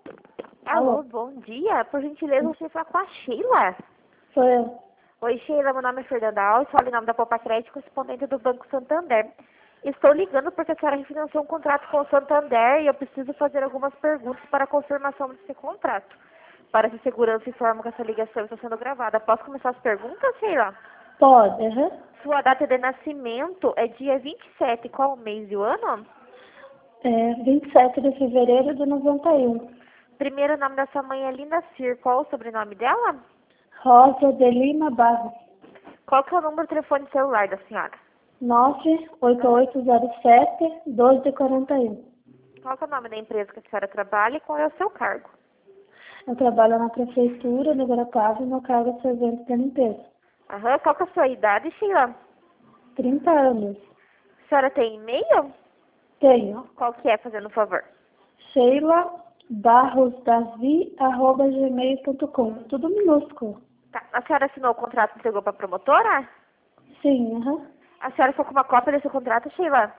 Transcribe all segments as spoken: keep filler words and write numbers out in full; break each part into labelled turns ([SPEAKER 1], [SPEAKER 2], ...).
[SPEAKER 1] Alô,
[SPEAKER 2] Alô,
[SPEAKER 1] bom dia. Por gentileza, você fala com a Sheila.
[SPEAKER 2] sou eu.
[SPEAKER 1] Oi, Sheila, meu nome é Fernanda Alves, falo em nome da Poupa Crédito, correspondente do Banco Santander. Estou ligando porque a senhora refinanciou um contrato com o Santander e eu preciso fazer algumas perguntas para a confirmação desse contrato. Para essa segurança, informo que essa ligação está sendo gravada. Posso começar as perguntas, Sheila?
[SPEAKER 2] Pode, aham.
[SPEAKER 1] Sua data de nascimento é dia vinte e sete, qual o mês e o ano?
[SPEAKER 2] É vinte e sete de fevereiro de noventa e um.
[SPEAKER 1] Primeiro nome da sua mãe é Linda Cir, qual o sobrenome dela?
[SPEAKER 2] Rosa de Lima Barros.
[SPEAKER 1] Qual que é o número de telefone celular da senhora?
[SPEAKER 2] nove oito oito zero sete doze quarenta e um.
[SPEAKER 1] Qual que é o nome da empresa que a senhora trabalha e qual é o seu cargo?
[SPEAKER 2] Eu trabalho na prefeitura de Garatava e meu cargo é servente de limpeza.
[SPEAKER 1] Aham, qual que é a sua idade, Sheila?
[SPEAKER 2] trinta anos.
[SPEAKER 1] A senhora tem e-mail?
[SPEAKER 2] Tenho.
[SPEAKER 1] Qual que é, fazendo um favor?
[SPEAKER 2] Sheila barrosdavi arroba gmail ponto com. Tudo minúsculo.
[SPEAKER 1] Tá. A senhora assinou o contrato e entregou para a promotora?
[SPEAKER 2] Sim, aham.
[SPEAKER 1] A senhora ficou com uma cópia desse contrato, Sheila?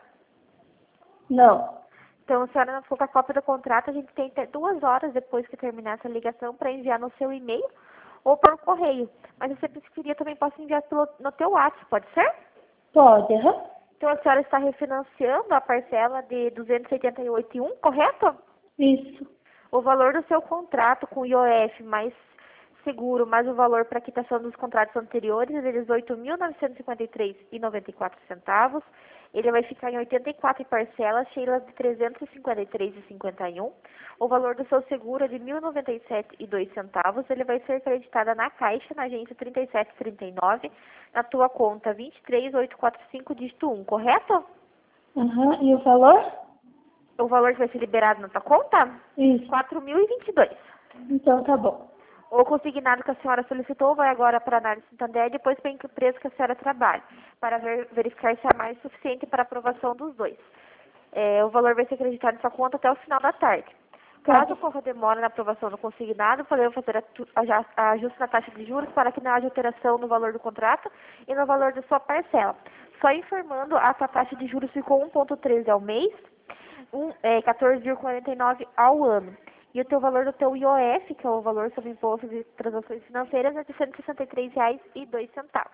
[SPEAKER 2] Não.
[SPEAKER 1] Então, a senhora não ficou com a cópia do contrato, a gente tem até duas horas depois que terminar essa ligação para enviar no seu e-mail ou por correio. Mas se você preferir, eu também posso enviar pelo, no teu WhatsApp, pode ser?
[SPEAKER 2] Pode, aham.
[SPEAKER 1] Então, a senhora está refinanciando a parcela de duzentos e oitenta e oito vírgula um, correto?
[SPEAKER 2] Isso.
[SPEAKER 1] O valor do seu contrato com o I O F mais seguro, mais o valor para quitação dos contratos anteriores, é de dezoito mil novecentos e cinquenta e três reais e noventa e quatro centavos. Ele vai ficar em oitenta e quatro parcelas, Sheila, de trezentos e cinquenta e três reais e cinquenta e um. O valor do seu seguro é de mil e noventa e sete reais e dois centavos. Ele vai ser acreditado na Caixa, na agência trinta e sete trinta e nove, na tua conta vinte e três mil oitocentos e quarenta e cinco, dígito um, correto?
[SPEAKER 2] Aham. E o valor?
[SPEAKER 1] O valor que vai ser liberado na tua conta?
[SPEAKER 2] Isso.
[SPEAKER 1] quatro mil e vinte e dois.
[SPEAKER 2] Então tá bom.
[SPEAKER 1] O consignado que a senhora solicitou vai agora para a análise Santander e depois para a empresa que a senhora trabalha, para ver, verificar se é mais suficiente para a aprovação dos dois. É, o valor vai ser acreditado em sua conta até o final da tarde. Caso ocorra demora na aprovação do consignado, podemos fazer a, tu- a, ja- a ajuste na taxa de juros para que não haja alteração no valor do contrato e no valor da sua parcela. Só informando, a sua taxa de juros ficou um vírgula treze ao mês, um, é, quatorze vírgula quarenta e nove ao ano. E o teu valor do teu I O F, que é o valor sobre imposto de transações financeiras, é de cento e sessenta e três reais e dois centavos.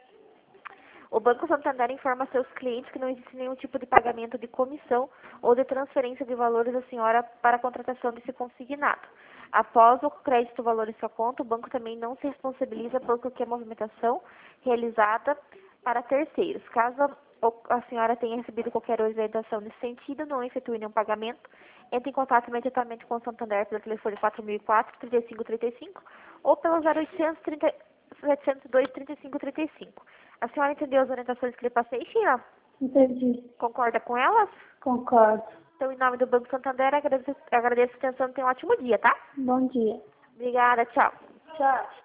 [SPEAKER 1] O Banco Santander informa a seus clientes que não existe nenhum tipo de pagamento de comissão ou de transferência de valores da senhora para a contratação desse consignado. Após o crédito do valor em sua conta, o banco também não se responsabiliza por qualquer movimentação realizada para terceiros. Caso a senhora tenha recebido qualquer orientação nesse sentido, não efetue nenhum pagamento, entre em contato imediatamente com o Santander pelo telefone quatro mil e quatro, trinta e cinco trinta e cinco ou pelo zero oitocentos, trinta, setecentos e dois, trinta e cinco trinta e cinco. A senhora entendeu as orientações que lhe passei, Sheila?
[SPEAKER 2] Entendi.
[SPEAKER 1] Concorda com elas?
[SPEAKER 2] Concordo.
[SPEAKER 1] Então, em nome do Banco Santander, agradeço, agradeço a atenção e tenha um ótimo dia, tá?
[SPEAKER 2] Bom dia.
[SPEAKER 1] Obrigada, tchau.
[SPEAKER 2] Tchau.